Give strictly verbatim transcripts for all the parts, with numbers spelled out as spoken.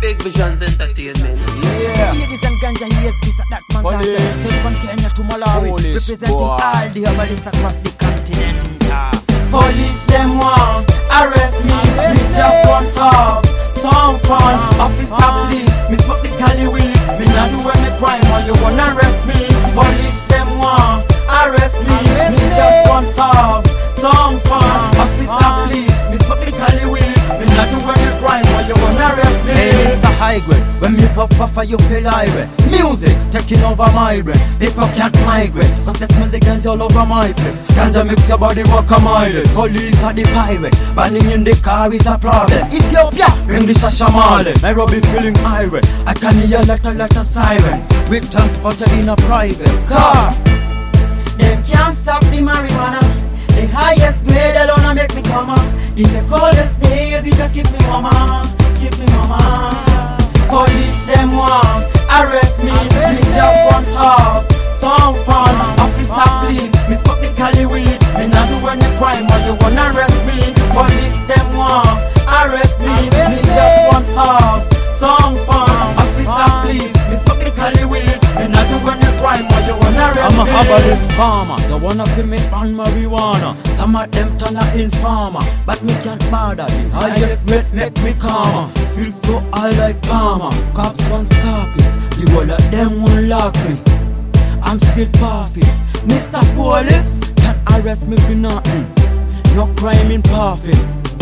Big Visions Entertainment. Yeah. Ladies and ganja, yes, this at that man ganja. Sent from Kenya to Malawi, Police representing boy. all the herbalists across the continent. Ah. Police them want arrest me, me just want have some fun. Officer please, me smoke the Cali weed, me not do any crime or you wanna arrest me. Police them want arrest me, me just want have some fun. Officer please, me smoke the Cali weed, me not do any crime or you wanna arrest me. Hey, Mister High Grade, when me puff puff you feel irate. Music taking over my brain. People can't migrate, cause they smell the ganja all over my place. Ganja makes your body walk a mile. Police are the pirate, banning in the car is a problem. Ethiopia, bring the Shashamale. Nairobi feeling irate, I can hear a lot a lot of sirens. We transported in a private car. Them can't stop the marijuana. The highest grade alone make me come up. In the coldest days, it keep me warmer, keep me warmer. Police them want arrest me, me just want have some fun. Officer please, me smoke the Cali weed, me not do any crime or you wanna arrest me. Police them want arrest me, me just want have some fun. Officer please, me smoke the Cali weed, me not do any crime or you wanna arrest me. I'm a herbalist farmer, you wanna see me on marijuana. Some of them turn a informer, but me can't bother. The highest rate make me calmer. Feel so high like Palmer. Cops won't stop it, the whole of them won't lock me. I'm still puffing. Mister Police can't arrest me for nothing. No crime in puffing.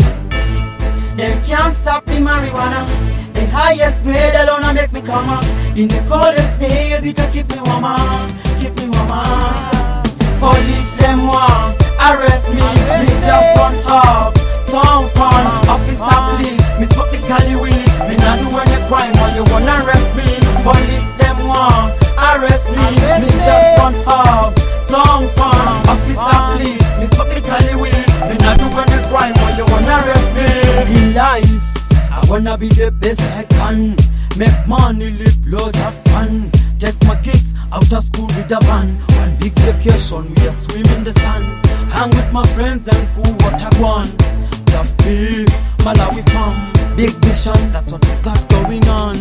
Them can't stop the marijuana. The highest grade alone make me come up. In the coldest days, it keep me warmer, keep me warmer. Police them want arrest me, me just want have some fun. Officer please, me smoke the Cali weed, me not do any crime or you wanna arrest me. Police them want arrest me, me just want have some fun. Officer please, me smoke the Cali weed, me not do any crime or you wanna arrest me. In life, I wanna be the best I can. Make money, live loads of fun. Take my kids out of school with a van. One big vacation, we just swim in the sun. Hang with my friends and cool water one. Taffy, Malawi farm, big vision, that's what we got going on.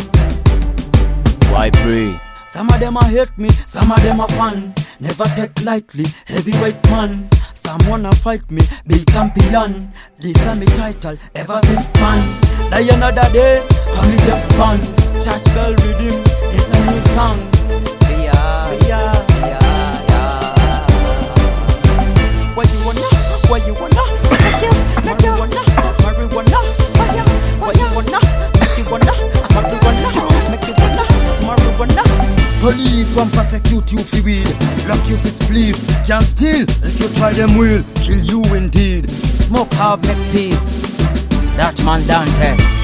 Why pray? Some of them a hate me, some of them a fan. Never take lightly, heavyweight man. Some wanna fight me, be champion. This is my title, ever since man. Die another day, call me James Bond. Church bell rhythm, it's a new song. Yeah, yeah, yeah, yeah. What you wanna, what you wanna, make you, make you wanna, marijuana. What you wanna, make you wanna, marijuana, make you wanna, marijuana. Police won't prosecute you for weed, lock you for split. Can't steal, if you try them will kill you indeed. Smoke have make peace. That man Dante.